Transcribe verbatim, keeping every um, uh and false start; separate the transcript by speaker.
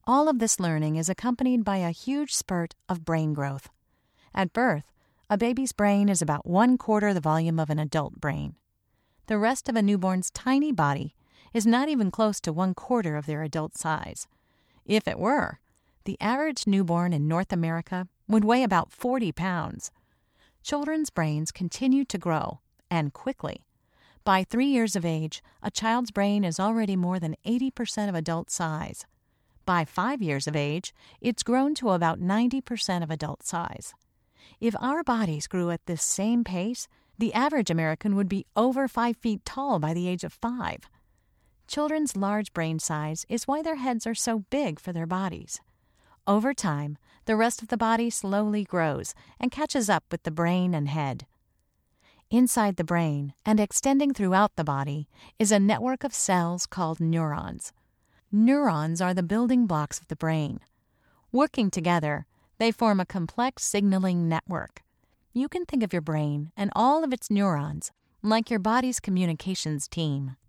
Speaker 1: All of this learning is accompanied by a huge spurt of brain growth. At birth, a baby's brain is about one quarter the volume of an adult brain. The rest of a newborn's tiny body is not even close to one quarter of their adult size. If it were, the average newborn in North America would weigh about forty pounds. Children's brains continue to grow, and quickly. By three years of age, a child's brain is already more than eighty percent of adult size. By five years of age, it's grown to about ninety percent of adult size. If our bodies grew at this same pace, the average American would be over five feet tall by the age of five. Children's large brain size is why their heads are so big for their bodies. Over time, the rest of the body slowly grows and catches up with the brain and head. Inside the brain, and extending throughout the body, is a network of cells called neurons. Neurons are the building blocks of the brain. Working together, they form a complex signaling network. You can think of your brain and all of its neurons like your body's communications team.